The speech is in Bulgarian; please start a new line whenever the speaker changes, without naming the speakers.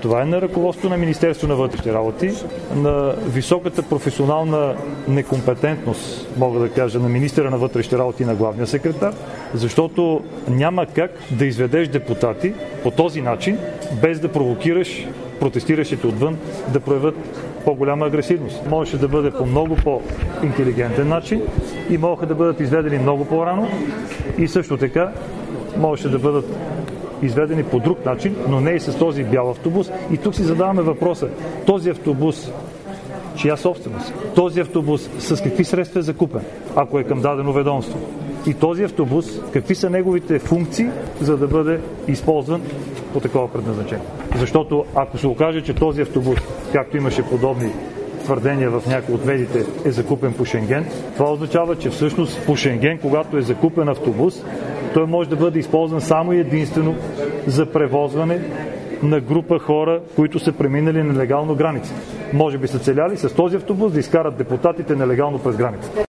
Това е на ръководството на Министерството на вътрешните работи, на високата професионална некомпетентност, мога да кажа, на министъра на вътрешните работи и на главния секретар, защото няма как да изведеш депутати по този начин, без да провокираш протестиращите отвън да проявят по-голяма агресивност. Можеше да бъде по много по-интелигентен начин и могаха да бъдат изведени много по-рано и също така можеше да бъдат изведени по друг начин, но не и с този бял автобус. И тук си задаваме въпроса, този автобус чия собственост? Този автобус с какви средства е закупен, ако е към дадено ведомство? И този автобус, какви са неговите функции, за да бъде използван по такова предназначение? Защото ако се окаже, че този автобус, както имаше подобни твърдения в някои от медиите, е закупен по Шенген, това означава, че всъщност по Шенген, когато е закупен автобус, той може да бъде използван само и единствено за превозване на група хора, които са преминали нелегално граница. Може би са целяли с този автобус да изкарат депутатите нелегално през граница.